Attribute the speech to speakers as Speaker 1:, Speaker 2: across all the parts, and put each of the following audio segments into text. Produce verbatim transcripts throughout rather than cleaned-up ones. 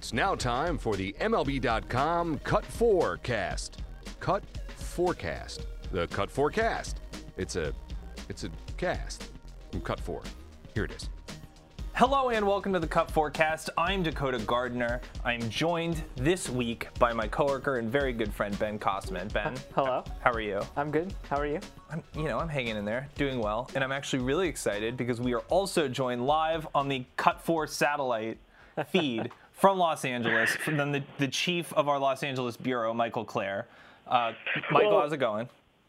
Speaker 1: It's now time for the M L B dot com Cut four cast. Cut forecast. The Cut four cast. It's a, it's a cast from Cut four. Here it is.
Speaker 2: Hello and welcome to the Cut Forecast. I'm Dakota Gardner. I'm joined this week by my coworker and very good friend Ben Kosman. Ben,
Speaker 3: hello.
Speaker 2: How are you?
Speaker 3: I'm good. How are you?
Speaker 2: I'm, you know, I'm hanging in there, doing well, and I'm actually really excited because we are also joined live on the Cut four satellite feed from Los Angeles, from the, the chief of our Los Angeles bureau, Michael Clare. Uh, Michael,
Speaker 4: well,
Speaker 2: how's it going?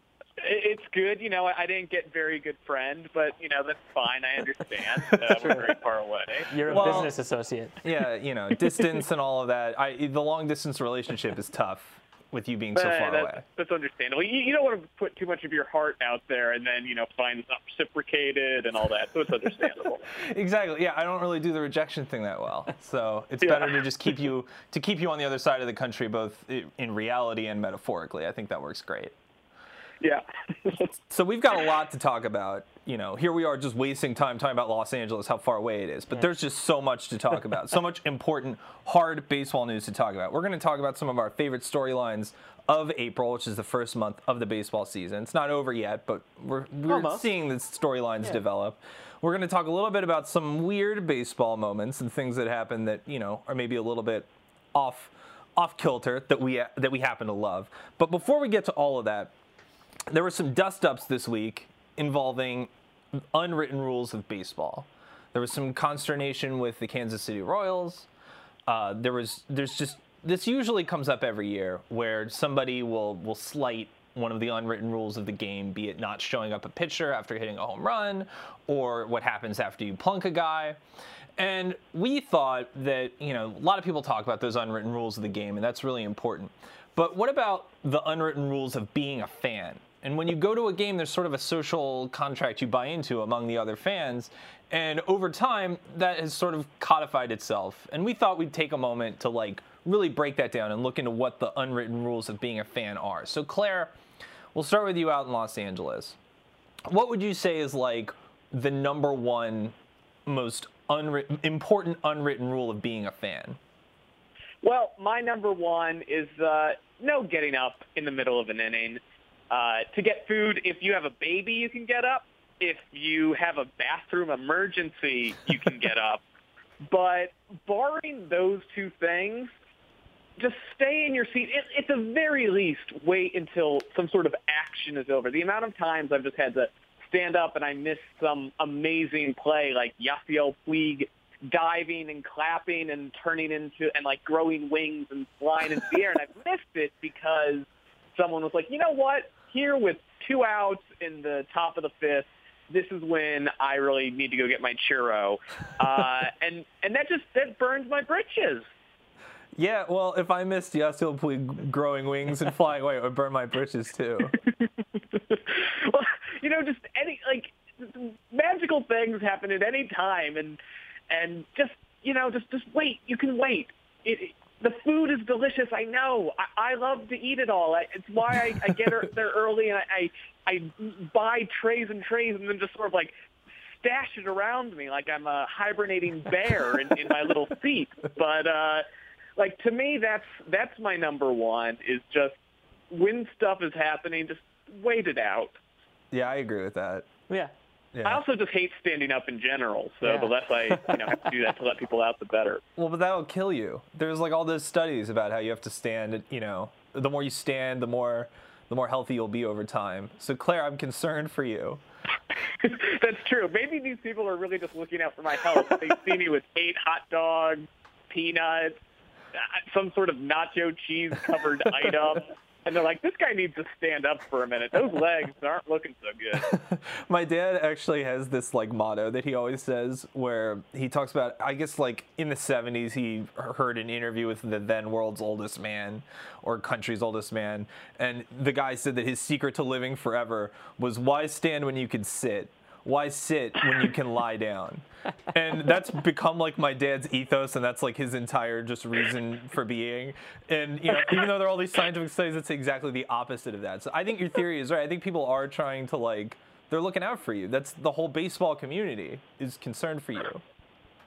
Speaker 4: It's good. You know, I didn't get very good friend, but, you know, that's fine. I understand. Uh, we're very far away.
Speaker 3: You're a
Speaker 2: well,
Speaker 3: business associate.
Speaker 2: Yeah, you know, distance and all of that. I, the long-distance relationship is tough with you being so
Speaker 4: uh,
Speaker 2: far
Speaker 4: that's,
Speaker 2: away.
Speaker 4: That's understandable. You, you don't want to put too much of your heart out there and then, you know, find it's not reciprocated and all that, so it's understandable.
Speaker 2: Exactly. Yeah, I don't really do the rejection thing that well, so it's
Speaker 4: Yeah.
Speaker 2: better to just keep you to keep you on the other side of the country, both in reality and metaphorically. I think that works great.
Speaker 4: Yeah.
Speaker 2: So we've got a lot to talk about. You know, here we are just wasting time talking about Los Angeles, how far away it is. But there's just so much to talk about, so much important, hard baseball news to talk about. We're going to talk about some of our favorite storylines of April, which is the first month of the baseball season. It's not over yet, but we're, we're
Speaker 3: Almost.
Speaker 2: seeing the storylines
Speaker 3: Yeah.
Speaker 2: develop. We're going to talk a little bit about some weird baseball moments and things that happen that, you know, are maybe a little bit off off kilter that we that we happen to love. But before we get to all of that, there were some dust-ups this week involving unwritten rules of baseball. There was some consternation with the Kansas City Royals. Uh, there was, there's just, this usually comes up every year where somebody will, will slight one of the unwritten rules of the game, be it not showing up a pitcher after hitting a home run, or what happens after you plunk a guy. And we thought that, you know, a lot of people talk about those unwritten rules of the game, and that's really important. But what about the unwritten rules of being a fan? And when you go to a game, there's sort of a social contract you buy into among the other fans. And over time, that has sort of codified itself. And we thought we'd take a moment to like really break that down and look into what the unwritten rules of being a fan are. So Claire, we'll start with you out in Los Angeles. What would you say is like the number one most unwritten, important unwritten rule of being a fan?
Speaker 4: Well, my number one is uh, no getting up in the middle of an inning. Uh, to get food, if you have a baby, you can get up. If you have a bathroom emergency, you can get up. But barring those two things, just stay in your seat. It, at the very least, wait until some sort of action is over. The amount of times I've just had to stand up and I missed some amazing play, like Yasiel Puig diving and clapping and turning into and like growing wings and flying into the air, and I've missed it because someone was like, you know what? Here with two outs in the top of the fifth, this is when I really need to go get my churro, uh, and and that just that burns my britches.
Speaker 2: Yeah, well, if I missed Yasiel Puig growing wings and flying away, it would burn my britches too.
Speaker 4: Well, you know, just any like magical things happen at any time, and and just you know, just just wait. You can wait. It, it, the food is delicious. I know. I, I love to eat it all. I, it's why I, I get there early and I, I I buy trays and trays and then just sort of like stash it around me like I'm a hibernating bear in, in my little seat. But uh, like to me, that's that's my number one. Is just when stuff is happening, just wait it out.
Speaker 2: Yeah, I agree with that.
Speaker 3: Yeah.
Speaker 2: Yeah.
Speaker 4: I also just hate standing up in general, so
Speaker 3: Yeah.
Speaker 4: the less I you know, have to do that to let people out, the better.
Speaker 2: Well, but that'll kill you. There's like all those studies about how you have to stand, you know, the more you stand, the more the more healthy you'll be over time. So Claire, I'm concerned for you.
Speaker 4: That's true. Maybe these people are really just looking out for my health. They see me with eight hot dogs, peanuts, uh, some sort of nacho cheese-covered item, and they're like, this guy needs to stand up for a minute. Those legs aren't looking so good.
Speaker 2: My dad actually has this like motto that he always says where he talks about, I guess like in the seventies, he heard an interview with the then world's oldest man or country's oldest man. And the guy said that his secret to living forever was why stand when you can sit? Why sit when you can lie down? And that's become like my dad's ethos, and that's like his entire just reason for being. And you know, even though there are all these scientific studies that say exactly the opposite of that. So I think your theory is right. I think people are trying to like, they're looking out for you. That's the whole baseball community is concerned for you.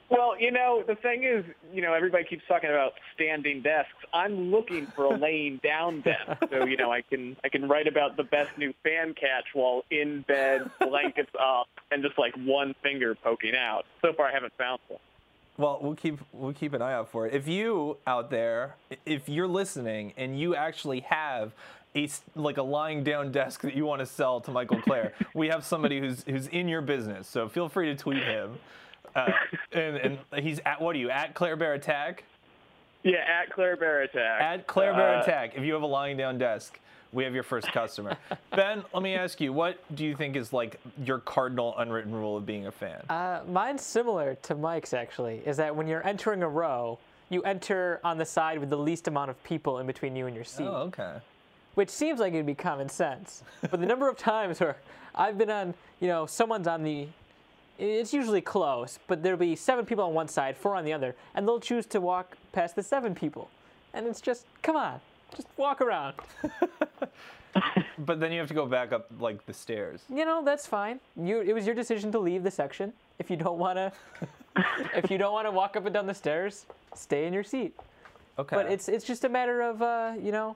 Speaker 4: Well, you know, the thing is, you know, everybody keeps talking about standing desks. I'm looking for a laying down desk, so you know, I can I can write about the best new fan catch while in bed, blankets up, and just like one finger poking out. So far, I haven't found one.
Speaker 2: Well, we'll keep we'll keep an eye out for it. If you out there, if you're listening and you actually have a like a lying down desk that you want to sell to Michael Clare, we have somebody who's who's in your business. So feel free to tweet him. Uh, and, and he's at, what are you, at Claire Bear Attack?
Speaker 4: Yeah, at Claire Bear Attack.
Speaker 2: At Claire Bear
Speaker 4: Uh,
Speaker 2: Attack. If you have a lying down desk, we have your first customer. Ben, let me ask you, what do you think is like your cardinal unwritten rule of being a fan?
Speaker 3: Uh, mine's similar to Mike's, actually, is that when you're entering a row, you enter on the side with the least amount of people in between you and your seat.
Speaker 2: Oh, okay.
Speaker 3: Which seems like it'd be common sense. But the number of times where I've been on, you know, someone's on the, it's usually close, but there'll be seven people on one side, four on the other, and they'll choose to walk past the seven people. And it's just, come on, just walk around.
Speaker 2: But then you have to go back up like the stairs.
Speaker 3: You know, that's fine. You, it was your decision to leave the section. If you don't want to, if you don't want to walk up and down the stairs, stay in your seat.
Speaker 2: Okay.
Speaker 3: But it's it's just a matter of, uh, you know,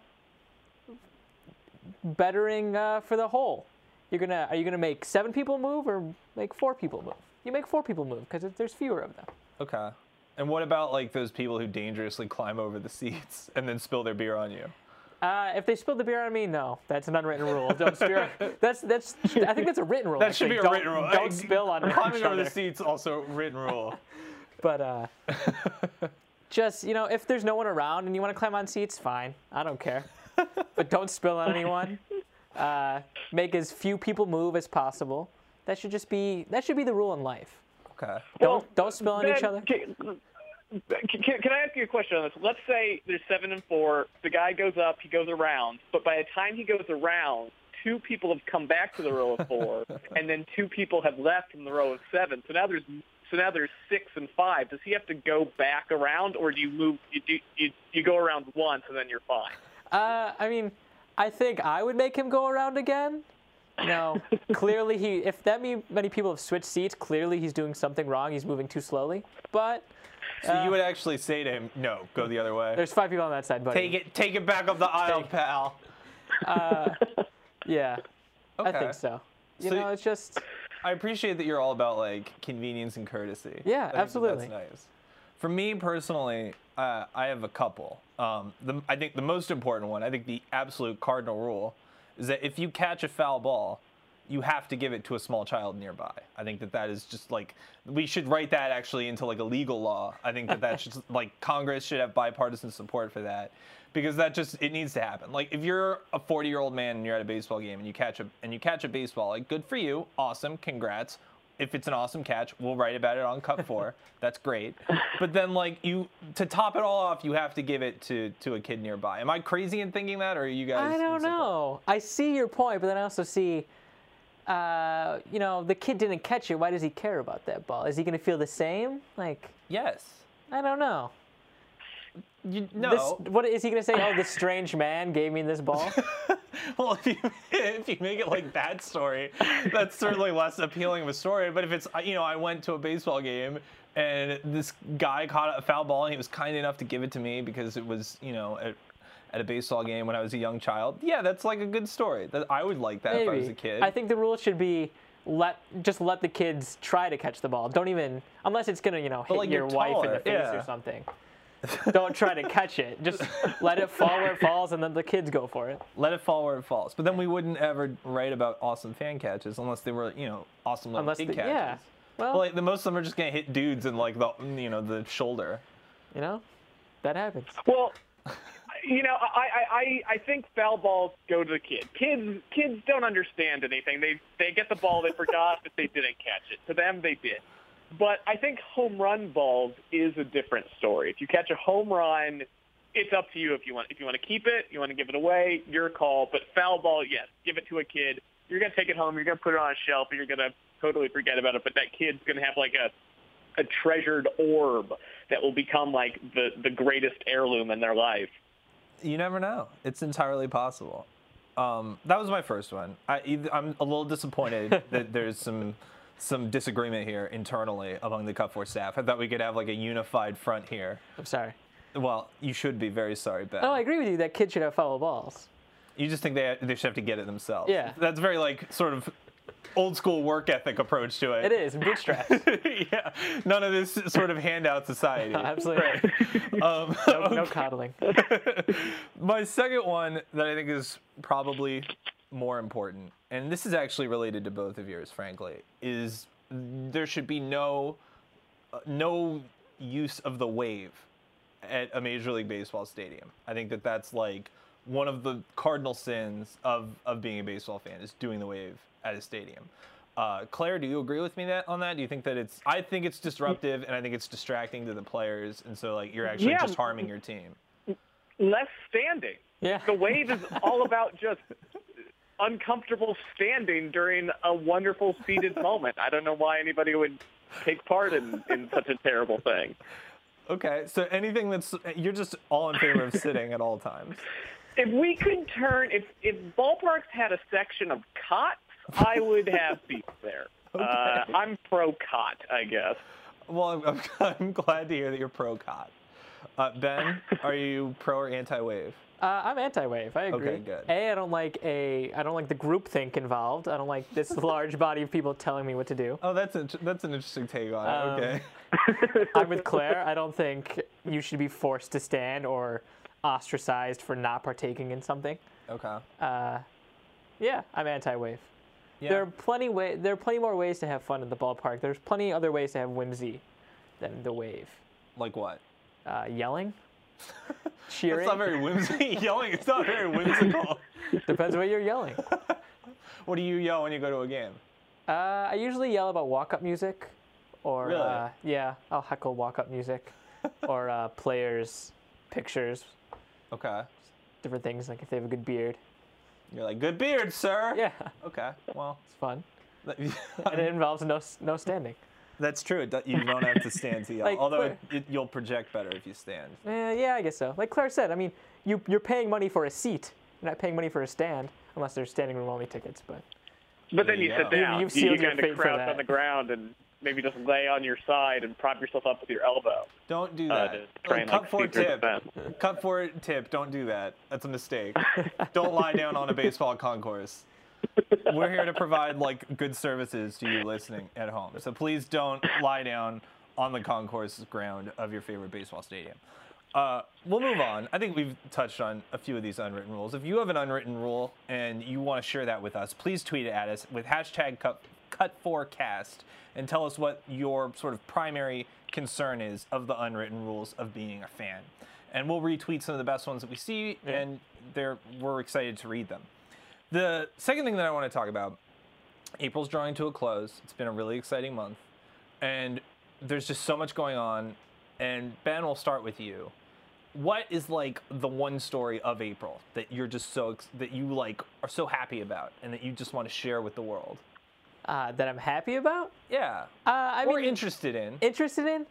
Speaker 3: bettering uh, for the whole. You're gonna are you gonna make seven people move or make four people move? You make four people move because there's fewer of them.
Speaker 2: Okay. And what about like those people who dangerously climb over the seats and then spill their beer on you?
Speaker 3: Uh, if they spill the beer on me, no, that's an unwritten rule. Don't spill. That's that's. I think that's a written rule.
Speaker 2: That
Speaker 3: actually.
Speaker 2: should be a
Speaker 3: don't,
Speaker 2: written rule.
Speaker 3: Don't spill on
Speaker 2: Climbing
Speaker 3: each
Speaker 2: over
Speaker 3: other.
Speaker 2: the seats also written rule.
Speaker 3: But uh, just you know, if there's no one around and you want to climb on seats, fine. I don't care. But don't spill on anyone. Uh, make as few people move as possible. That should just be that should be the rule in life.
Speaker 2: Okay.
Speaker 3: Don't
Speaker 4: Well,
Speaker 3: don't spill on
Speaker 4: Ben,
Speaker 3: each other.
Speaker 4: Can, can, can I ask you a question on this? Let's say there's seven and four. The guy goes up, he goes around, but by the time he goes around, two people have come back to the row of four, and then two people have left from the row of seven. So now there's so now there's six and five. Does he have to go back around, or do you move? You do you, you go around once and then you're fine?
Speaker 3: Uh, I mean, I think I would make him go around again. You know, clearly he if that many many people have switched seats, clearly he's doing something wrong. He's moving too slowly. But
Speaker 2: So
Speaker 3: uh,
Speaker 2: you would actually say to him, no, go the other way.
Speaker 3: there's five people on that side, buddy.
Speaker 2: Take it take it back up the aisle, pal.
Speaker 3: Yeah, I
Speaker 2: Okay.
Speaker 3: think so. You
Speaker 2: So
Speaker 3: know,
Speaker 2: y-
Speaker 3: it's just
Speaker 2: I appreciate that you're all about like convenience and courtesy.
Speaker 3: Yeah,
Speaker 2: I think that
Speaker 3: absolutely.
Speaker 2: That's nice. For me personally, uh, I have a couple. Um, the, I think the most important one, I think the absolute cardinal rule, is that if you catch a foul ball, you have to give it to a small child nearby. I think that that is just like, we should write that actually into like a legal law. I think that that's just like Congress should have bipartisan support for that, because that just, it needs to happen. Like if you're a forty year old man and you're at a baseball game and you catch a, and you catch a baseball, like good for you, awesome, congrats. If it's an awesome catch, we'll write about it on Cut four. That's great. But then, like, you to top it all off, you have to give it to, to a kid nearby. Am I crazy in thinking that, or are you guys?
Speaker 3: I don't
Speaker 2: in support?
Speaker 3: know. I see your point, but then I also see, uh, you know, the kid didn't catch it. Why does he care about that ball? Is he going to feel the same? Like,
Speaker 2: Yes.
Speaker 3: I don't know.
Speaker 2: You, no.
Speaker 3: This, what is he going to say? Oh, this strange man gave me this ball.
Speaker 2: Well, if you if you make it like that story, that's certainly less appealing of a story. But if it's, you know, I went to a baseball game and this guy caught a foul ball and he was kind enough to give it to me because it was, you know, at, at a baseball game when I was a young child. Yeah, that's like a good story. That I would like that
Speaker 3: Maybe.
Speaker 2: if I was a kid.
Speaker 3: I think the rule should be let just let the kids try to catch the ball. Don't even unless it's gonna you know hit
Speaker 2: like,
Speaker 3: your
Speaker 2: you're
Speaker 3: wife in
Speaker 2: taller,
Speaker 3: the face
Speaker 2: yeah.
Speaker 3: or something. Don't try to catch it. Just let it fall where it falls, and then the kids go for it.
Speaker 2: Let it fall where it falls. But then we wouldn't ever write about awesome fan catches unless they were, you know, awesome little
Speaker 3: Unless
Speaker 2: kid
Speaker 3: the,
Speaker 2: catches.
Speaker 3: yeah, well,
Speaker 2: But like the most of them are just gonna hit dudes in like the, you know, the shoulder.
Speaker 3: you know, that happens.
Speaker 4: Well, you know, I, I, I, I think foul balls go to the kid. Kids kids don't understand anything. They they get the ball, they forgot that they didn't catch it. To them, they did. But I think home run balls is a different story. If you catch a home run, it's up to you if you want if you want to keep it, you want to give it away, your call. But foul ball, yes, give it to a kid. You're gonna take it home, you're gonna put it on a shelf, and you're gonna totally forget about it. But that kid's gonna have like a a treasured orb that will become like the the greatest heirloom in their life.
Speaker 2: You never know. It's entirely possible. Um, that was my first one. I, I'm a little disappointed that there's some some disagreement here internally among the Cut four staff. I thought we could have like a unified front here.
Speaker 3: I'm sorry.
Speaker 2: Well, you should be very sorry, Ben.
Speaker 3: No, I agree with you. That kid should have foul balls.
Speaker 2: You just think they they should have to get it themselves.
Speaker 3: Yeah.
Speaker 2: That's very like sort of old school work ethic approach to it.
Speaker 3: It is bootstraps.
Speaker 2: Yeah. None of this sort of handout society.
Speaker 3: Absolutely.
Speaker 2: Um,
Speaker 3: No, no coddling.
Speaker 2: My second one that I think is probably more important, and this is actually related to both of yours, frankly, is there should be no uh, no use of the wave at a Major League Baseball stadium. I think that that's like one of the cardinal sins of, of being a baseball fan is doing the wave at a stadium. Uh, Claire, do you agree with me that on that? Do you think that it's? I think it's disruptive, and I think it's distracting to the players, and so like you're actually
Speaker 4: Yeah.
Speaker 2: just harming your team.
Speaker 4: Less standing.
Speaker 3: Yeah.
Speaker 4: The wave is all about just uncomfortable standing during a wonderful seated moment. I don't know why anybody would take part in, in such a terrible thing.
Speaker 2: Okay, so anything that's you're just all in favor of sitting at all times.
Speaker 4: If we could turn, if, if ballparks had a section of cots, I would have seats there.
Speaker 2: Okay.
Speaker 4: Uh, I'm pro cot, I guess.
Speaker 2: Well, I'm, I'm, I'm glad to hear that you're pro cot. Uh, Ben, are you pro or anti-wave?
Speaker 3: Uh, I'm anti-wave. I agree.
Speaker 2: Okay, good.
Speaker 3: A, I don't like a. I don't like the groupthink involved. I don't like this large body of people telling me what to do.
Speaker 2: Oh, that's int- that's an interesting take on
Speaker 3: Um,
Speaker 2: it. Okay.
Speaker 3: I'm with Claire. I don't think you should be forced to stand or ostracized for not partaking in something.
Speaker 2: Okay.
Speaker 3: Uh, yeah, I'm anti-wave.
Speaker 2: Yeah.
Speaker 3: There are plenty way. There are plenty more ways to have fun at the ballpark. There's plenty other ways to have whimsy than the wave.
Speaker 2: Like what?
Speaker 3: Uh, yelling, cheering.
Speaker 2: It's not very whimsy. Yelling. It's not very whimsical.
Speaker 3: Depends what you're yelling.
Speaker 2: What do you yell when you go to a game?
Speaker 3: Uh, I usually yell about walk-up music, or
Speaker 2: Really?
Speaker 3: uh, yeah, I'll heckle walk-up music, or uh, players' pictures,
Speaker 2: Okay.
Speaker 3: different things like if they have a good beard.
Speaker 2: You're like, good beard, sir.
Speaker 3: Yeah,
Speaker 2: Okay. Well.
Speaker 3: it's fun, and it involves no no standing.
Speaker 2: That's true. It do- You don't have to stand to yell.
Speaker 3: Like,
Speaker 2: Although
Speaker 3: Claire-
Speaker 2: it, it, you'll project better if you stand.
Speaker 3: Eh, yeah, I guess so. Like Claire said, I mean, you you're paying money for a seat. You're not paying money for a stand, unless they're standing room only tickets. But
Speaker 4: But then
Speaker 2: There
Speaker 4: you
Speaker 2: you
Speaker 4: sit
Speaker 2: go.
Speaker 4: down.
Speaker 3: You've
Speaker 4: You, you
Speaker 3: sealed your
Speaker 4: kind of
Speaker 3: fate for
Speaker 4: crouch
Speaker 3: that.
Speaker 4: on the ground and maybe just lay on your side and prop yourself up with your elbow.
Speaker 2: Don't do
Speaker 4: Uh,
Speaker 2: that.
Speaker 4: to try and,
Speaker 2: cut
Speaker 4: like,
Speaker 2: for
Speaker 4: see through the
Speaker 2: tip.
Speaker 4: fence.
Speaker 2: Cut for tip. Don't do that. That's a mistake. Don't lie down on a baseball concourse. We're here to provide like good services to you listening at home. So please don't lie down on the concourse ground of your favorite baseball stadium. Uh, we'll move on. I think we've touched on a few of these unwritten rules. If you have an unwritten rule and you want to share that with us, please tweet it at us with hashtag cut, cut four cast and tell us what your sort of primary concern is of the unwritten rules of being a fan. And we'll retweet some of the best ones that we see,
Speaker 3: Yeah.
Speaker 2: and they're, we're excited to read them. The second thing that I want to talk about, April's drawing to a close. It's been a really exciting month, and there's just so much going on. And Ben, we'll start with you. What is like the one story of April that you're just so ex- that you like are so happy about, and that you just want to share with the world?
Speaker 3: uh, that I'm happy about.
Speaker 2: Yeah,
Speaker 3: Uh, I
Speaker 2: or
Speaker 3: mean,
Speaker 2: interested in.
Speaker 3: interested in.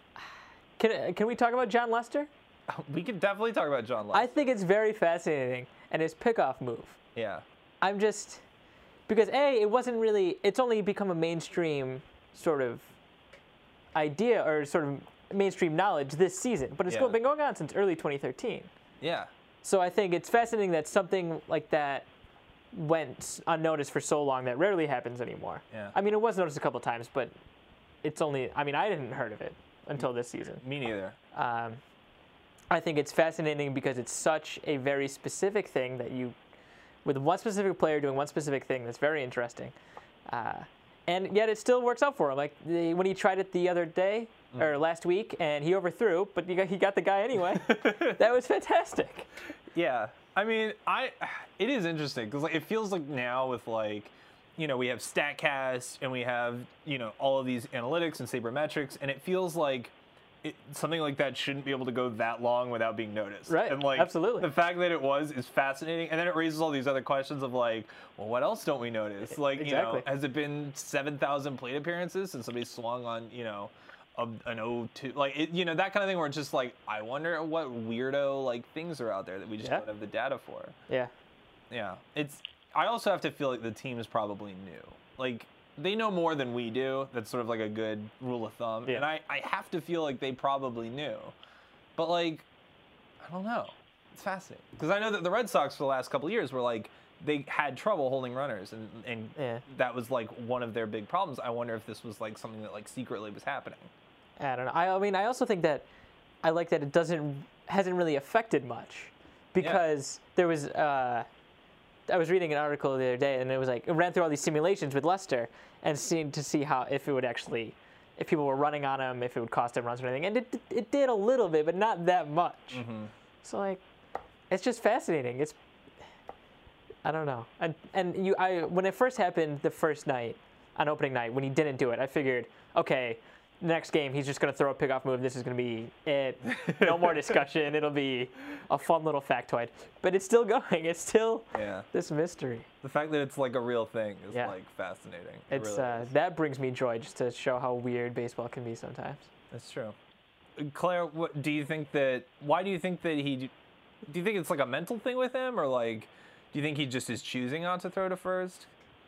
Speaker 3: Can can we talk about John Lester?
Speaker 2: We could definitely talk about John
Speaker 3: I
Speaker 2: Lester.
Speaker 3: think it's very fascinating, and his pickoff move.
Speaker 2: Yeah,
Speaker 3: I'm just because a it wasn't really. It's only become a mainstream sort of idea or sort of mainstream knowledge this season, but it's
Speaker 2: Yeah.
Speaker 3: go- been going on since early twenty thirteen.
Speaker 2: yeah,
Speaker 3: So I think it's fascinating that something like that went unnoticed for so long that rarely happens anymore.
Speaker 2: Yeah.
Speaker 3: I mean, it was noticed a couple times, but it's only. I mean, I didn't heard of it until this season.
Speaker 2: me neither.
Speaker 3: Um, I think it's fascinating because it's such a very specific thing that you, with one specific player doing one specific thing, that's very interesting. Uh, and yet it still works out for him. Like the, when he tried it the other day or last week, and he overthrew, but he got, he got the guy anyway. That was fantastic.
Speaker 2: Yeah, I mean, I it is interesting because like it feels like now with like, you know, we have StatCast and we have you know all of these analytics and sabermetrics, and it feels like it, something like that shouldn't be able to go that long without being noticed.
Speaker 3: Right,
Speaker 2: And like
Speaker 3: absolutely.
Speaker 2: the fact that it was is fascinating, and then it raises all these other questions of like, well, what else don't we notice? Like,
Speaker 3: Exactly.
Speaker 2: you know, has it been seven thousand plate appearances since somebody swung on you know? A, an oh two, like it, you know that kind of thing where it's just like I wonder what weirdo like things are out there that we just
Speaker 3: Yeah.
Speaker 2: don't have the data for.
Speaker 3: Yeah.
Speaker 2: Yeah, it's. I also have to feel like the team is probably new. Like they know more than we do. That's sort of like a good rule of thumb.
Speaker 3: Yeah.
Speaker 2: And I, I have to feel like they probably knew. But, like, I don't know. It's fascinating. Because I know that the Red Sox for the last couple of years were, like, they had trouble holding runners. And, and
Speaker 3: Yeah.
Speaker 2: that was, like, one of their big problems. I wonder if this was, like, something that, like, secretly was happening.
Speaker 3: I don't know. I, I mean, I also think that I like that it doesn't hasn't really affected much, because yeah. there was uh, I was reading an article the other day, and it was like it ran through all these simulations with Lester and seeing to see how if it would actually, if people were running on him, if it would cost him runs or anything, and it it did a little bit, but not that much. Mm-hmm. So like, it's just fascinating. It's I don't know, and and you I when it first happened the first night on opening night when he didn't do it, I figured okay. Next game, he's just going to throw a pickoff move. This is going to be it. No more discussion. It'll be a fun little factoid. But it's still going. It's still
Speaker 2: yeah.
Speaker 3: this mystery.
Speaker 2: The fact that it's like a real thing is
Speaker 3: yeah.
Speaker 2: like fascinating.
Speaker 3: It's
Speaker 2: it really
Speaker 3: uh,
Speaker 2: is.
Speaker 3: That brings me joy just to show how weird baseball can be sometimes.
Speaker 2: That's true. Claire, what do you think that? Why do you think that he? Do you think it's like a mental thing with him, or like, do you think he just is choosing not to throw to first?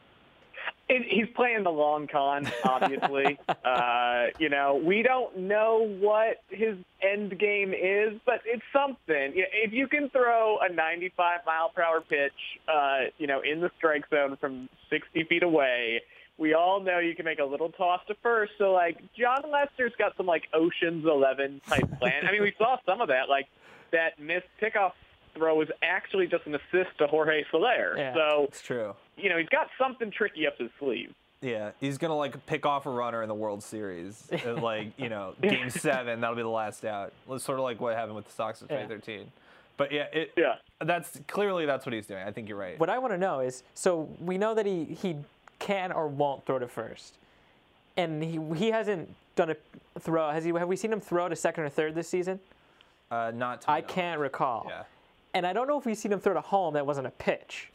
Speaker 4: It, he's playing the long con, obviously. uh, you know, we don't know what his end game is, but it's something. If you can throw a ninety-five mile per hour pitch, uh, you know, in the strike zone from sixty feet away, we all know you can make a little toss to first. So, like, John Lester's got some, like, Ocean's Eleven type plan. I mean, we saw some of that. Like, that missed pickoff throw was actually just an assist to Jorge Soler.
Speaker 3: Yeah,
Speaker 4: so
Speaker 2: it's true.
Speaker 4: You know, he's got something tricky up his sleeve.
Speaker 2: Yeah, he's gonna like pick off a runner in the World Series, at, like you know, Game Seven. That'll be the last out. It's sort of like what happened with the Sox in twenty thirteen. But yeah, it,
Speaker 4: yeah,
Speaker 2: that's clearly that's what he's doing. I think you're right.
Speaker 3: What I want to know is, so we know that he he can or won't throw to first, and he he hasn't done a throw. Has he? Have we seen him throw to second or third this season?
Speaker 2: Uh, not. To
Speaker 3: I can't recall.
Speaker 2: Yeah.
Speaker 3: And I don't know if we've seen him throw to home that wasn't a pitch.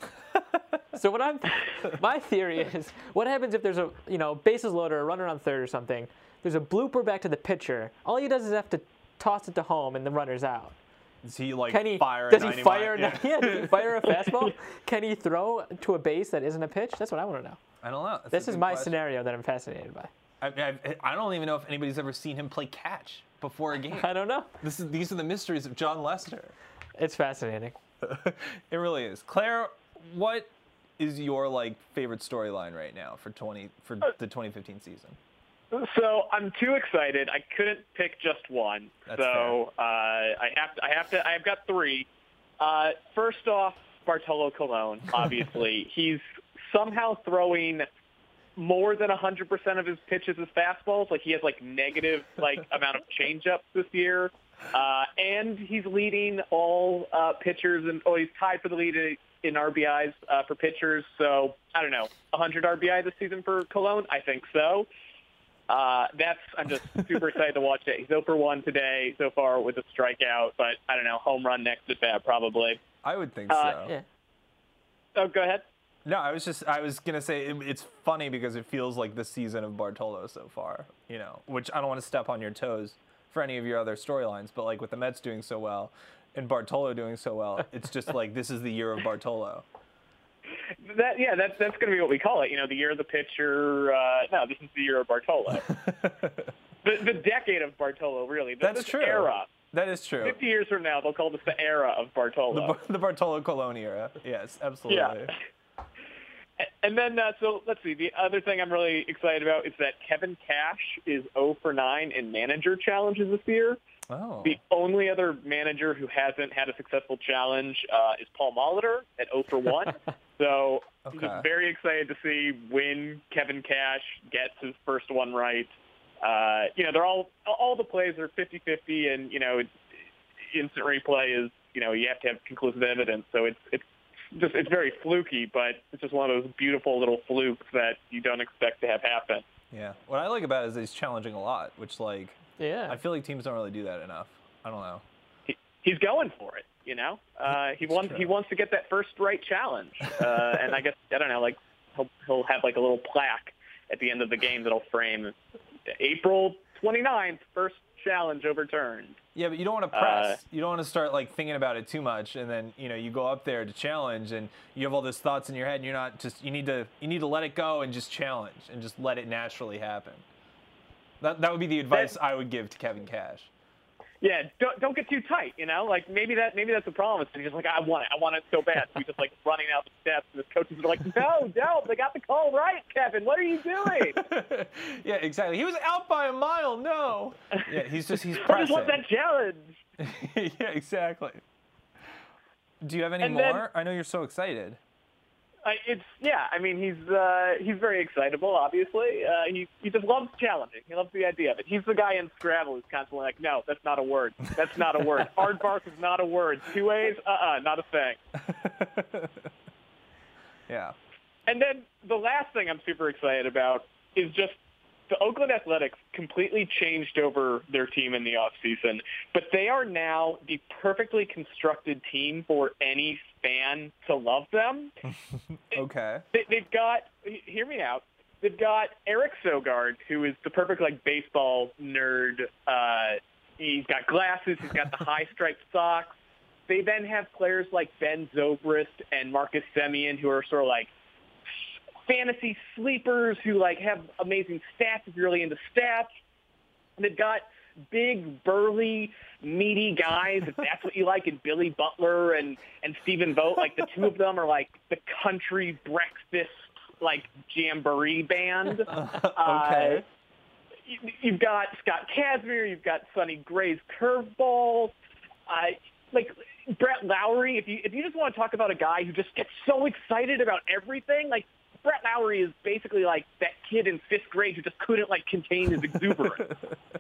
Speaker 3: So what I'm, my theory is, what happens if there's a, you know, bases loaded or a runner on third or something, there's a blooper back to the pitcher. All he does is have to toss it to home and the runner's out.
Speaker 2: Does he like
Speaker 3: Can he,
Speaker 2: fire?
Speaker 3: Does he fire?
Speaker 2: Yeah.
Speaker 3: Yeah, does he fire a fastball? Can he throw to a base that isn't a pitch? That's what I want to know.
Speaker 2: I don't know. That's
Speaker 3: this is my
Speaker 2: question.
Speaker 3: scenario that I'm fascinated by.
Speaker 2: I, I, I don't even know if anybody's ever seen him play catch before a game.
Speaker 3: I don't know.
Speaker 2: This is these are the mysteries of John Lester.
Speaker 3: It's fascinating.
Speaker 2: It really is. Claire, what is your like favorite storyline right now for twenty for the twenty fifteen season?
Speaker 4: So I'm too excited. I couldn't pick just one.
Speaker 2: That's
Speaker 4: so uh, I have to. I have to. I've got three. Uh, first off, Bartolo Colon. Obviously, he's somehow throwing more than one hundred percent of his pitches as fastballs. Like he has like negative like amount of changeups this year. Uh, and he's leading all uh, pitchers, and oh, he's tied for the lead in R B Is uh, for pitchers. So I don't know, one hundred R B I this season for Colon. I think so. Uh, that's I'm just super excited to watch it. He's zero for one today so far with a strikeout, but I don't know, home run next at bat probably.
Speaker 2: I would think
Speaker 4: Uh,
Speaker 2: so.
Speaker 3: Yeah.
Speaker 4: Oh, go ahead.
Speaker 2: No, I was just I was gonna say it, it's funny because it feels like the season of Bartolo so far. You know, which I don't want to step on your toes for any of your other storylines, but like with the Mets doing so well and Bartolo doing so well, it's just like this is the year of Bartolo.
Speaker 4: That yeah, that's that's going to be what we call it. You know, the year of the pitcher. Uh, no, this is the year of Bartolo. the the decade of Bartolo, really. This,
Speaker 2: That's
Speaker 4: this
Speaker 2: true.
Speaker 4: Era.
Speaker 2: That is true.
Speaker 4: Fifty years from now, they'll call this the era of Bartolo.
Speaker 2: The, Bar- the Bartolo Colon era. Yes, absolutely.
Speaker 4: Yeah. And then, uh, so let's see. The other thing I'm really excited about is that Kevin Cash is zero for nine in manager challenges this year.
Speaker 2: Oh.
Speaker 4: The only other manager who hasn't had a successful challenge uh, is Paul Molitor at zero for one. So
Speaker 2: Okay.
Speaker 4: I'm just very excited to see when Kevin Cash gets his first one right. Uh, you know, they're all all the plays are fifty-fifty, and you know, instant replay is you know you have to have conclusive evidence. So it's it's just it's very fluky, but it's just one of those beautiful little flukes that you don't expect to have happen.
Speaker 2: Yeah. What I like about it is he's challenging a lot, which like
Speaker 3: Yeah.
Speaker 2: I feel like teams don't really do that enough. I don't know.
Speaker 4: He, he's going for it. You know, uh, he
Speaker 2: It's
Speaker 4: wants
Speaker 2: true.
Speaker 4: he wants to get that first right challenge, uh, and I guess I don't know, like he'll he'll have like a little plaque at the end of the game that'll frame April twenty-ninth, first challenge overturned.
Speaker 2: Yeah, but you don't want to press. Uh, you don't want to start like thinking about it too much, and then you know you go up there to challenge, and you have all those thoughts in your head, and you're not just. You need to you need to let it go and just challenge and just let it naturally happen. That that would be the advice that, I would give to Kevin Cash.
Speaker 4: Yeah, don't don't get too tight. You know, like maybe that maybe that's the problem. He's just like, I want it, I want it so bad. So he's just like running out the steps, and his coaches are like, no, no, they got the call right, Kevin. What are you doing?
Speaker 2: Yeah, exactly. He was out by a mile. No. Yeah, he's just he's pressing.
Speaker 4: I just want that challenge.
Speaker 2: Yeah, exactly. Do you have any
Speaker 4: and
Speaker 2: more?
Speaker 4: Then,
Speaker 2: I know you're so excited.
Speaker 4: Uh, it's yeah. I mean, he's uh, he's very excitable. Obviously, uh, he he just loves challenging. He loves the idea of it. He's the guy in Scrabble who's constantly like, no, that's not a word. That's not a word. Aardvark is not a word. Two A's, uh, uh not a thing.
Speaker 2: Yeah.
Speaker 4: And then the last thing I'm super excited about is just the Oakland Athletics completely changed over their team in the offseason, but they are now the perfectly constructed team for any fan to love them.
Speaker 2: Okay.
Speaker 4: They, they've got, hear me out, they've got Eric Sogard, who is the perfect like baseball nerd. Uh, he's got glasses, he's got the high striped socks. They then have players like Ben Zobrist and Marcus Semien, who are sort of like fantasy sleepers who like have amazing stats if you're really into stats. And they've got big, burly, meaty guys, if that's what you like, and Billy Butler and, and Stephen Vogt. Like the two of them are like the country breakfast like jamboree band.
Speaker 2: Okay. Uh,
Speaker 4: you, you've got Scott Kazmir, you've got Sonny Gray's curveball. Uh, like Brett Lowry, if you if you just want to talk about a guy who just gets so excited about everything, like Brett Lowry is basically like that kid in fifth grade who just couldn't like contain his exuberance.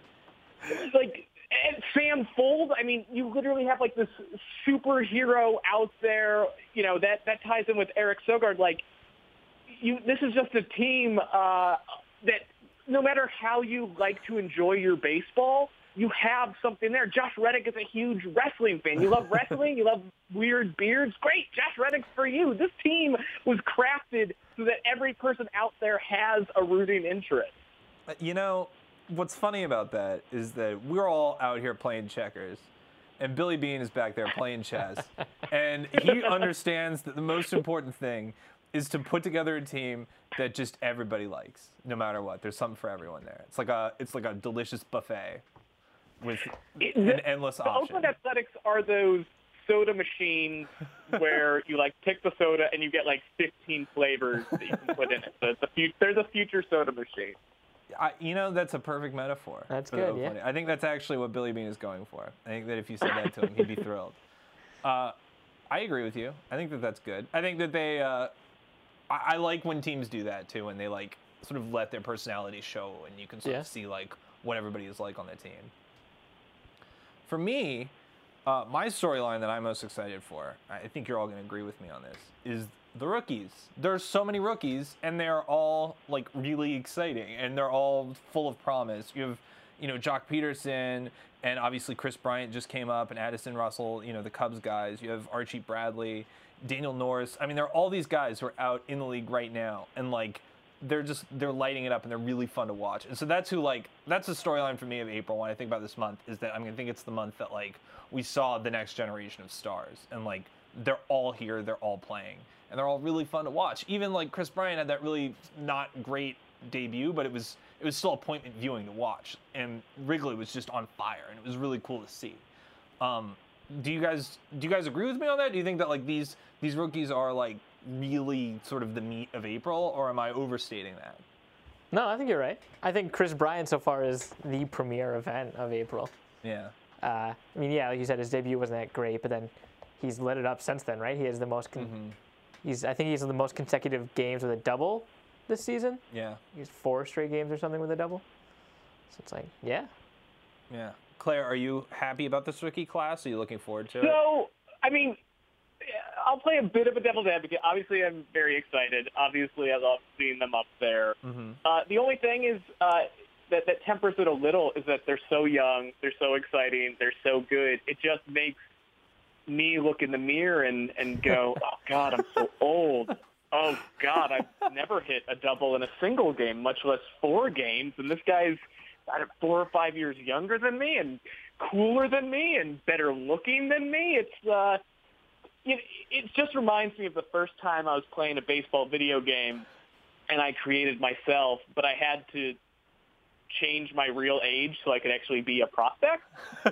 Speaker 4: Like, and Sam Fold, I mean, you literally have like this superhero out there, you know, that, that ties in with Eric Sogard. Like, you, this is just a team uh, that no matter how you like to enjoy your baseball, you have something there. Josh Reddick is a huge wrestling fan. You love wrestling, you love weird beards. Great, Josh Reddick's for you. This team was crafted so that every person out there has a rooting interest.
Speaker 2: You know, what's funny about that is that we're all out here playing checkers, and Billy Beane is back there playing chess, and he understands that the most important thing is to put together a team that just everybody likes, no matter what. There's something for everyone there. It's like a it's like a delicious buffet with an endless option.
Speaker 4: The Oakland Athletics are those soda machines where you like pick the soda and you get like fifteen flavors that you can put in it. So it's a fu- there's a future soda machine.
Speaker 2: I, you know, that's a perfect metaphor.
Speaker 3: That's good, yeah.
Speaker 2: I think that's actually what Billy Beane is going for. I think that if you said that to him, he'd be thrilled. Uh, I agree with you. I think that that's good. I think that they, uh, I, I like when teams do that too, when they like sort of let their personality show and you can sort
Speaker 3: yeah.
Speaker 2: of see like what everybody is like on the team. For me, uh, my storyline that I'm most excited for, I think you're all going to agree with me on this, is the rookies. There's so many rookies, and they're all like really exciting, and they're all full of promise. You have, you know, Jock Peterson, and obviously Chris Bryant just came up, and Addison Russell, you know, the Cubs guys. You have Archie Bradley, Daniel Norris. I mean, there are all these guys who are out in the league right now, and like they're just they're lighting it up, and they're really fun to watch. And so that's who like that's the storyline for me of April when I think about this month, is that I'm gonna think it's the month that like we saw the next generation of stars, and like they're all here, they're all playing, and they're all really fun to watch. Even like Chris Bryant had that really not great debut, but it was it was still appointment viewing to watch, and Wrigley was just on fire, and it was really cool to see. Um, do you guys do you guys agree with me on that? Do you think that like these these rookies are like really sort of the meat of April, or am I overstating that?
Speaker 3: No, I think you're right. I think Chris Bryant so far is the premier event of April.
Speaker 2: Yeah.
Speaker 3: Uh, I mean, yeah, like you said, his debut wasn't that great, but then he's lit it up since then, right? He has the most. Con-
Speaker 2: mm-hmm.
Speaker 3: He's I think he's the most consecutive games with a double this season.
Speaker 2: Yeah.
Speaker 3: He's four straight games or something with a double. So it's like, yeah.
Speaker 2: Yeah. Claire, are you happy about this rookie class? Are you looking forward to it?
Speaker 4: So, I mean, I'll play a bit of a devil's advocate. Obviously, I'm very excited. Obviously, I love seeing them up there.
Speaker 2: Mm-hmm.
Speaker 4: Uh, the only thing is uh, that, that tempers it a little is that they're so young, they're so exciting, they're so good. It just makes me look in the mirror and, and go, oh, God, I'm so old. Oh, God, I've never hit a double in a single game, much less four games. And this guy's I don't, four or five years younger than me and cooler than me and better looking than me. It's uh, it, it just reminds me of the first time I was playing a baseball video game and I created myself, but I had to change my real age so I could actually be a prospect.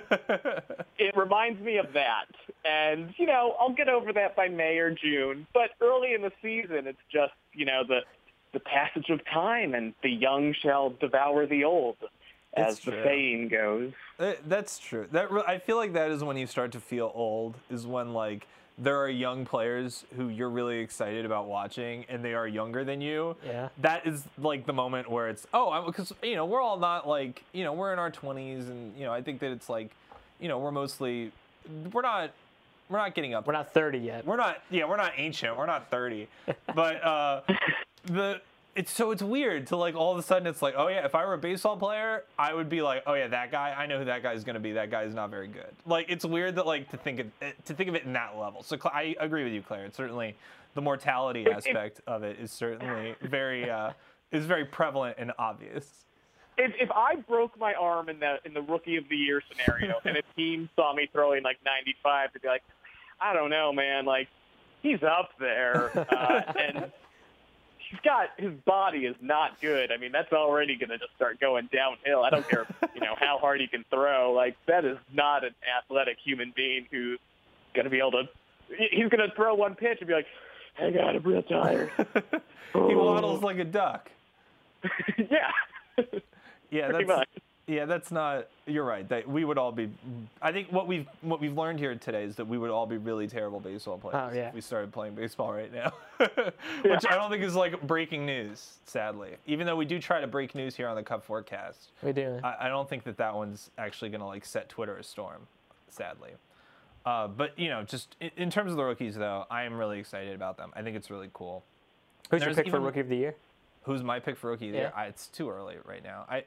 Speaker 4: It reminds me of that. And, you know, I'll get over that by May or June. But early in the season, it's just, you know, the the passage of time, and the young shall devour the old, as
Speaker 2: It's
Speaker 4: the
Speaker 2: true.
Speaker 4: saying goes.
Speaker 2: Uh, That's true. That re- I feel like that is when you start to feel old, is when, like, there are young players who you're really excited about watching, and they are younger than you.
Speaker 3: Yeah.
Speaker 2: That is like the moment where it's, oh, because, you know, we're all not like, you know, we're in our twenties, and, you know, I think that it's like, you know, we're mostly, we're not, we're not getting up.
Speaker 3: We're not thirty yet.
Speaker 2: We're not, yeah, we're not ancient. We're not thirty. But uh, the, it's so it's weird to like all of a sudden it's like, oh yeah, if I were a baseball player, I would be like, oh yeah, that guy, I know who that guy is gonna be. That guy is not very good. Like it's weird that like to think of to think of it in that level. So Cla- I agree with you, Claire. It's certainly the mortality aspect of it is certainly very uh, is very prevalent and obvious.
Speaker 4: If, if I broke my arm in the in the rookie of the year scenario, and a team saw me throwing like ninety-five, they'd be like, I don't know, man, like he's up there, uh, and he's got his body is not good. I mean, that's already going to just start going downhill. I don't care, you know, how hard he can throw. Like that is not an athletic human being who's going to be able to. He's going to throw one pitch and be like, "I got I'm real tired."
Speaker 2: He waddles like a duck.
Speaker 4: Yeah.
Speaker 2: Yeah,
Speaker 4: Pretty
Speaker 2: that's
Speaker 4: much.
Speaker 2: yeah, that's not. You're right. That we would all be. I think what we've what we've learned here today is that we would all be really terrible baseball players
Speaker 3: Oh, yeah.
Speaker 2: if we started playing baseball right now, which I don't think is like breaking news. Sadly, even though we do try to break news here on the Cup Forecast,
Speaker 3: We do.
Speaker 2: I, I don't think that that one's actually going to like set Twitter a storm. Sadly, uh, but you know, just in, in terms of the rookies though, I am really excited about them. I think it's really cool.
Speaker 3: Who's your
Speaker 2: there's
Speaker 3: pick for
Speaker 2: even-
Speaker 3: rookie of the year?
Speaker 2: Who's my pick for rookie of the year?
Speaker 3: Yeah.
Speaker 2: I, it's too early right now. I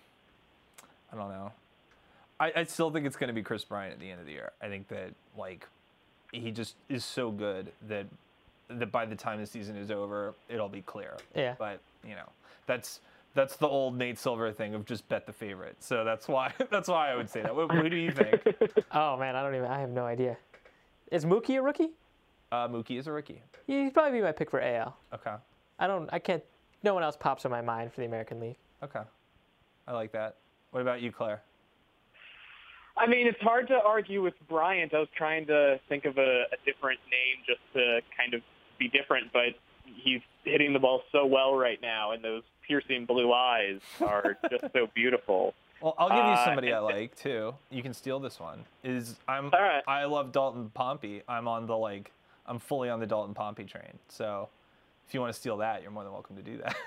Speaker 2: I don't know. I, I still think it's going to be Chris Bryant at the end of the year. I think that like he just is so good that that by the time the season is over, it'll be clear.
Speaker 3: Yeah.
Speaker 2: But you know, that's that's the old Nate Silver thing of just bet the favorite. So that's why that's why I would say that. What, who do you think?
Speaker 3: Oh man, I don't even. I have no idea. Is Mookie a rookie?
Speaker 2: Uh, Mookie is a rookie.
Speaker 3: He'd probably be my pick for A L.
Speaker 2: Okay.
Speaker 3: I don't. I can't. No one else pops in my mind for the American League.
Speaker 2: Okay. I like that. What about you, Claire?
Speaker 4: I mean, it's hard to argue with Bryant. I was trying to think of a, a different name just to kind of be different, but he's hitting the ball so well right now, and those piercing blue eyes are just so beautiful.
Speaker 2: Well, I'll give you
Speaker 4: Uh,
Speaker 2: somebody I
Speaker 4: and-
Speaker 2: like too. You can steal this one. Is I'm
Speaker 4: All right.
Speaker 2: I love Dalton Pompey. I'm on the like I'm fully on the Dalton Pompey train. So if you want to steal that, you're more than welcome to do that.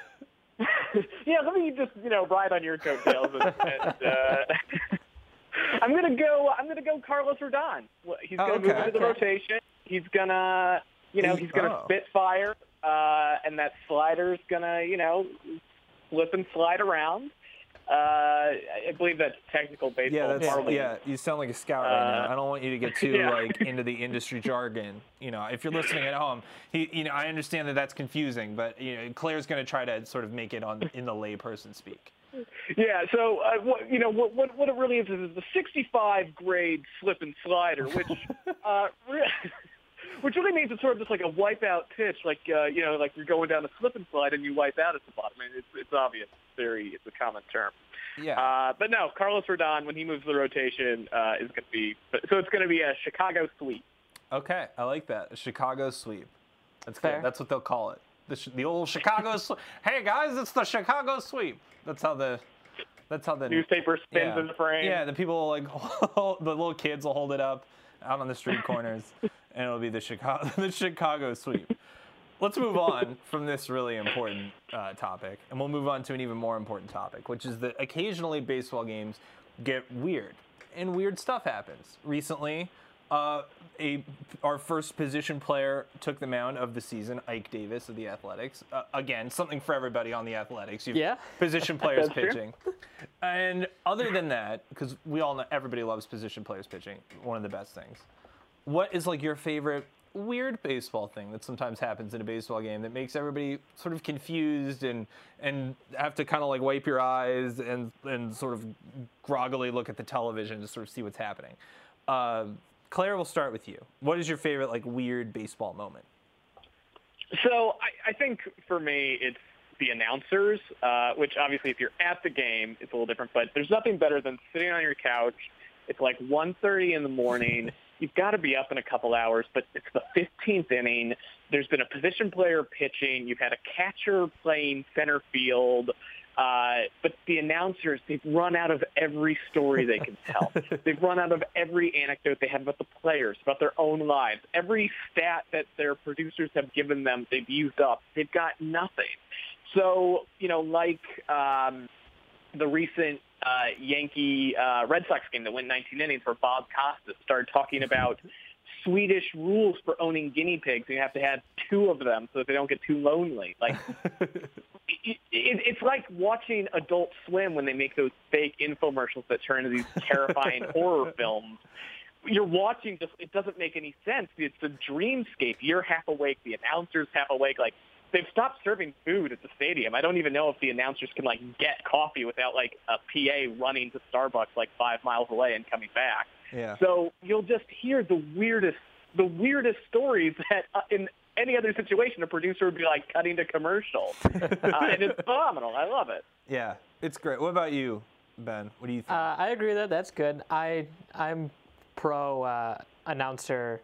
Speaker 4: Yeah, let me just you know ride on your coattails, and, and uh, I'm gonna go. I'm gonna go Carlos Rodon. He's
Speaker 2: Oh,
Speaker 4: gonna move
Speaker 2: okay.
Speaker 4: into the
Speaker 3: Okay.
Speaker 4: rotation. He's gonna, you know,
Speaker 2: He-
Speaker 4: he's gonna
Speaker 2: oh.
Speaker 4: spit fire, uh, and that slider's gonna, you know, flip and slide around. Uh, I believe that's technical baseball.
Speaker 2: Yeah, that's
Speaker 4: parlance.
Speaker 2: yeah. You sound like a scout right now.
Speaker 4: Uh,
Speaker 2: I don't want you to get too
Speaker 4: yeah.
Speaker 2: like into the industry jargon. You know, if you're listening at home, he, you know, I understand that that's confusing, but you know, Claire's going to try to sort of make it on in the layperson speak.
Speaker 4: Yeah, so uh, what, you know what, what what it really is is the sixty-five grade slip and slider, which uh, re- which really means it's sort of just like a wipeout pitch, like uh, you know, like you're going down a slip and slide and you wipe out at the bottom. I mean, it's it's obvious, it's very it's a common term.
Speaker 2: Yeah.
Speaker 4: Uh, but no, Carlos Rodon when he moves the rotation uh, is going to be so it's going to be a Chicago sweep.
Speaker 2: Okay, I like that. A Chicago sweep. That's
Speaker 3: Fair.
Speaker 2: good. That's what they'll call it. The, sh- the old Chicago sweep. Hey guys, it's the Chicago sweep. That's how the. That's how the
Speaker 4: Newspaper spins
Speaker 2: yeah.
Speaker 4: in the frame.
Speaker 2: Yeah, the people like the little kids will hold it up out on the street corners, and it'll be the Chicago the Chicago sweep. Let's move on from this really important uh, topic, and we'll move on to an even more important topic, which is that occasionally baseball games get weird, and weird stuff happens. Recently, uh, a our first position player took the mound of the season, Ike Davis of the Athletics. Uh, again, something for everybody on the Athletics. You've
Speaker 3: Yeah.
Speaker 2: position players
Speaker 4: That's true.
Speaker 2: pitching. And other than that, because we all know everybody loves position players pitching, one of the best things. What is like your favorite weird baseball thing that sometimes happens in a baseball game that makes everybody sort of confused and and have to kind of like wipe your eyes and and sort of groggily look at the television to sort of see what's happening. Uh, Claire, we'll start with you. What is your favorite like weird baseball moment?
Speaker 4: So I, I think for me, it's the announcers, uh, which obviously if you're at the game, it's a little different. But there's nothing better than sitting on your couch. It's like one thirty in the morning. You've got to be up in a couple hours, but it's the fifteenth inning. There's been a position player pitching. You've had a catcher playing center field. Uh, but the announcers, they've run out of every story they can tell. They've run out of every anecdote they have about the players, about their own lives. Every stat that their producers have given them, they've used up. They've got nothing. So, you know, like um, the recent uh, Yankee uh, Red Sox game that went nineteen innings where Bob Costas started talking about Swedish rules for owning guinea pigs. You have to have two of them so that they don't get too lonely. Like, it, it, it's like watching Adult Swim when they make those fake infomercials that turn into these terrifying horror films. You're watching just, it doesn't make any sense. It's a dreamscape. You're half awake. The announcer's half awake. Like, they've stopped serving food at the stadium. I don't even know if the announcers can, like, get coffee without, like, a P A running to Starbucks, like, five miles away and coming back.
Speaker 2: Yeah.
Speaker 4: So you'll just hear the weirdest, the weirdest stories that uh, in any other situation a producer would be like cutting to commercial, uh, and it's phenomenal. I love it.
Speaker 2: Yeah, it's great. What about you, Ben? What do you think?
Speaker 3: Uh, I agree with that. That's good. I I'm pro uh, announcer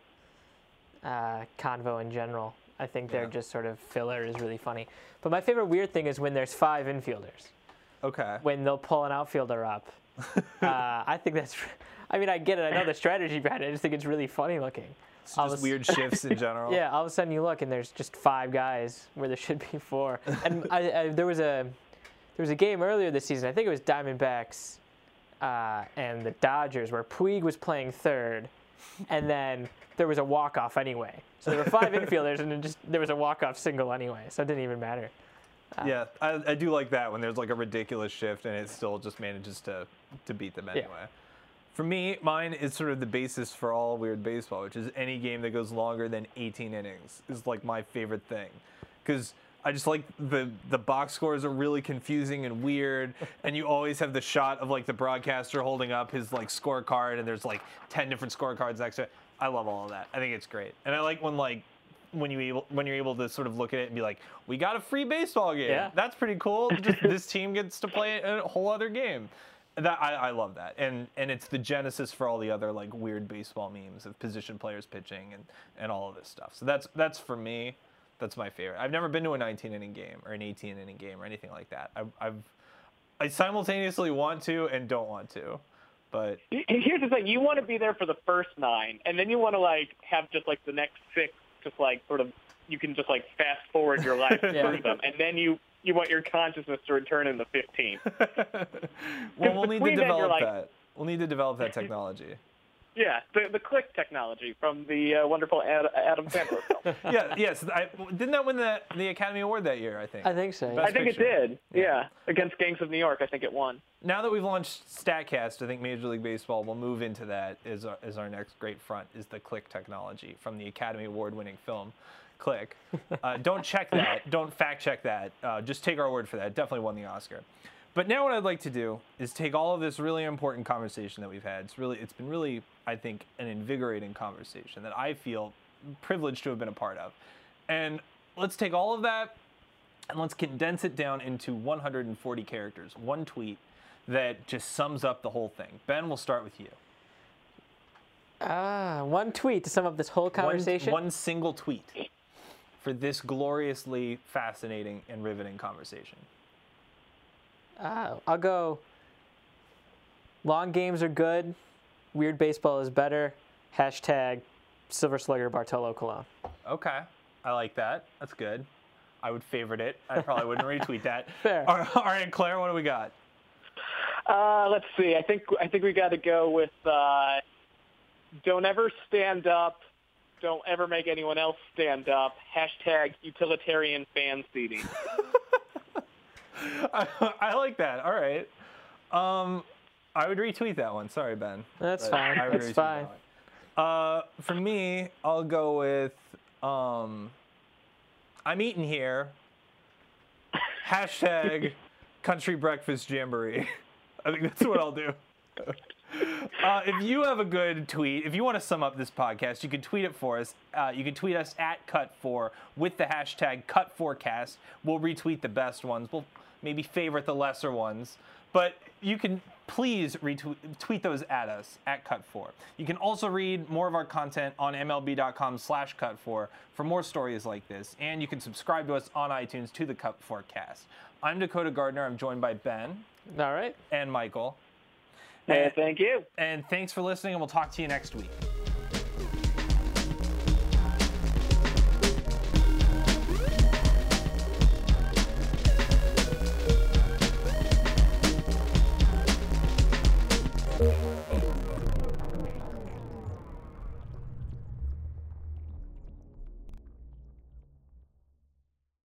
Speaker 3: uh, convo in general. I think they're
Speaker 2: Yeah.
Speaker 3: just sort of filler is really funny. But my favorite weird thing is when there's five infielders.
Speaker 2: Okay.
Speaker 3: When they'll pull an outfielder up. uh, I think that's. I mean, I get it. I know the strategy behind it. I just think it's really funny looking.
Speaker 2: It's
Speaker 3: All
Speaker 2: just
Speaker 3: of a
Speaker 2: weird shifts in general.
Speaker 3: Yeah, all of a sudden you look and there's just five guys where there should be four. And I, I, there was a there was a game earlier this season. I think it was Diamondbacks uh, and the Dodgers where Puig was playing third, and then there was a walk off anyway. So there were five infielders and it just there was a walk off single anyway. So it didn't even matter.
Speaker 2: Yeah, I, I do like that when there's like a ridiculous shift and it still just manages to to beat them anyway.
Speaker 3: Yeah.
Speaker 2: For me, mine is sort of the basis for all weird baseball, which is any game that goes longer than eighteen innings is like my favorite thing, because I just like the the box scores are really confusing and weird, and you always have the shot of like the broadcaster holding up his like scorecard, and there's like ten different scorecards next to it. I love all of that. I think it's great, and I like when like when you able when you're able to sort of look at it and be like, we got a free baseball game.
Speaker 3: Yeah.
Speaker 2: That's pretty cool. Just this team gets to play a whole other game. That I, I love that, and and it's the genesis for all the other like weird baseball memes of position players pitching and, and all of this stuff. So that's that's for me, that's my favorite. I've never been to a nineteen inning game or an eighteen inning game or anything like that. I've, I've I simultaneously want to and don't want to, but
Speaker 4: Here's the thing: you want to be there for the first nine, and then you want to like have just like the next six, just like sort of you can just like fast forward your life
Speaker 3: Yeah.
Speaker 4: through them, and then you. You want your consciousness to return in the fifteenth.
Speaker 2: well, we'll need to
Speaker 4: between then, you're
Speaker 2: develop
Speaker 4: like-
Speaker 2: that. We'll need to develop that technology.
Speaker 4: Yeah, the the click technology from the uh, wonderful Ad, Adam Sandler film.
Speaker 2: yeah, yes. I, didn't that win the the Academy Award that year? I think.
Speaker 3: I think so.
Speaker 2: Best
Speaker 3: Yeah.
Speaker 4: I think
Speaker 2: picture.
Speaker 4: it did.
Speaker 2: Yeah.
Speaker 4: Yeah. Against Gangs of New York, I think it won.
Speaker 2: Now that we've launched StatCast, I think Major League Baseball will move into that as our, as our next great front is the Click technology from the Academy Award-winning film Click. Uh, don't check that. Don't fact check that. Uh, just take our word for that. It definitely won the Oscar. But now what I'd like to do is take all of this really important conversation that we've had. It's really, it's been really, I think, an invigorating conversation that I feel privileged to have been a part of. And let's take all of that and let's condense it down into one hundred forty characters, one tweet that just sums up the whole thing. Ben, we'll start with you.
Speaker 3: Ah, one tweet to sum up this whole conversation.
Speaker 2: One, one single tweet for this gloriously fascinating and riveting conversation.
Speaker 3: Uh, I'll go. Long games are good. Weird baseball is better. Hashtag Silver Slugger Bartolo Colon.
Speaker 2: Okay, I like that. That's good. I would favorite it. I probably wouldn't retweet that.
Speaker 3: Fair.
Speaker 2: All all right, Claire, what do we got?
Speaker 4: Uh, let's see. I think I think we got to go with uh, don't ever stand up. Don't ever make anyone else stand up. Hashtag utilitarian fan seating.
Speaker 2: I, I like that. All right. Um, I would retweet that one. Sorry, Ben.
Speaker 3: That's
Speaker 2: But
Speaker 3: fine.
Speaker 2: I would
Speaker 3: That's
Speaker 2: retweet
Speaker 3: fine.
Speaker 2: that Uh, for me, I'll go with um, I'm eating here. Hashtag Country Breakfast Jamboree. I think that's what I'll do. Uh, if you have a good tweet, if you want to sum up this podcast, you can tweet it for us. Uh, you can tweet us at cut four with the hashtag cut four cast. We'll retweet the best ones. We'll maybe favorite the lesser ones. But you can please retweet tweet those at us at cut four. You can also read more of our content on M L B dot com slash cut four for more stories like this. And you can subscribe to us on iTunes to the Cut four cast. I'm Dakota Gardner. I'm joined by Ben.
Speaker 3: All right.
Speaker 2: And Michael.
Speaker 4: Hey, thank you.
Speaker 2: And thanks for listening, and we'll talk to you next week.